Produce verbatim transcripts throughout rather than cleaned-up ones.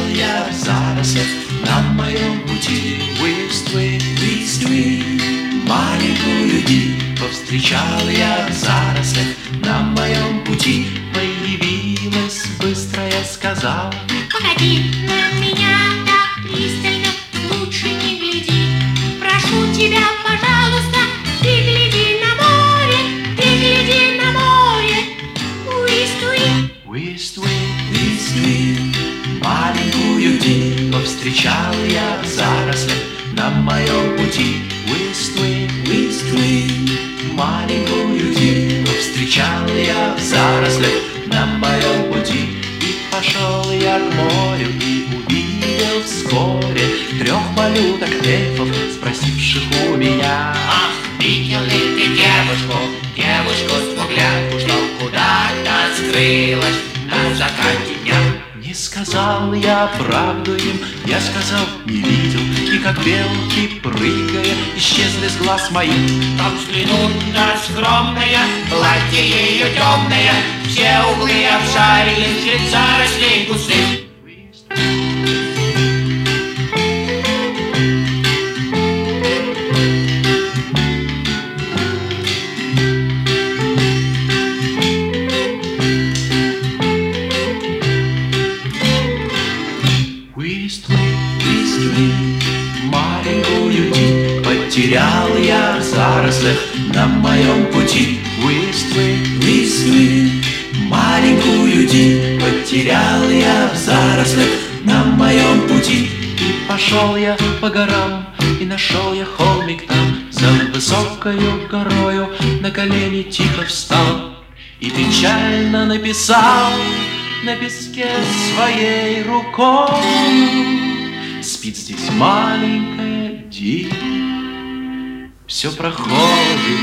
я в зарослях на моем пути. Листвы, листвы, маленькую ди повстречал я в зарослях на моем пути. Появилась быстро, я сказал: погоди на меня так пристально, лучше не гляди. Прошу тебя, пожалуйста, ты гляди на море, ты гляди на море. Листвы, листвы, листвы, маленькую ди повстречал я в зарослях на моем пути. Листвы, листвы, маленькую ди повстречал я в зарослях на моем пути. И пошел я к морю и увидел вскоре трех малюток эльфов, спросивших у меня: ах, видел ли ты девушку, девушку смуглянку, что куда-то скрылась на закате дня? Не сказал я правду им, я сказал: не видел. И как белки, прыгая, исчезли с глаз моих. Там взглянуть на скромное платье ее темное, все углы обшарили среди зарослей густых. Листвы, листвы, маленькую ди потерял я в зарослях на моем пути. Листвы, листвы, маленькую ди потерял я в зарослях на моем пути. И пошел я по горам, и нашел я холмик там. За высокою горою на колени тихо встал и печально написал на песке своей рукой: спит здесь маленькая ди, все проходит.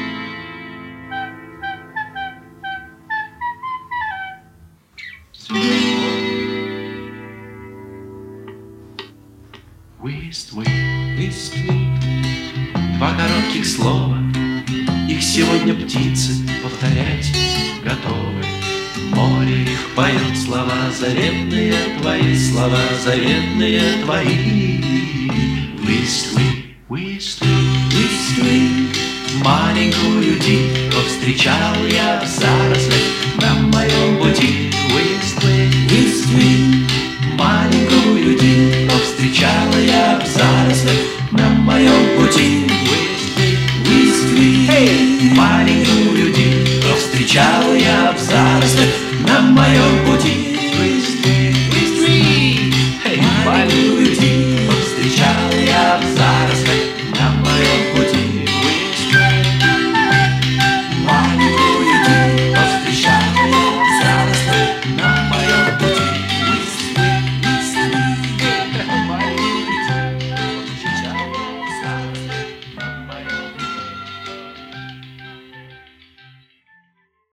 Листвы, листвы, два коротких слова, их сегодня птицы повторять готовы. Море их поет слова заветные твои, слова заветные твои. Листвы, листвы, листвы, маленькую ди повстречал я в зарослях на моем пути. Листвы, листвы, маленькую ди повстречал я в зарослях на моем пути. Листвы, листвы, маленькую ди повстречал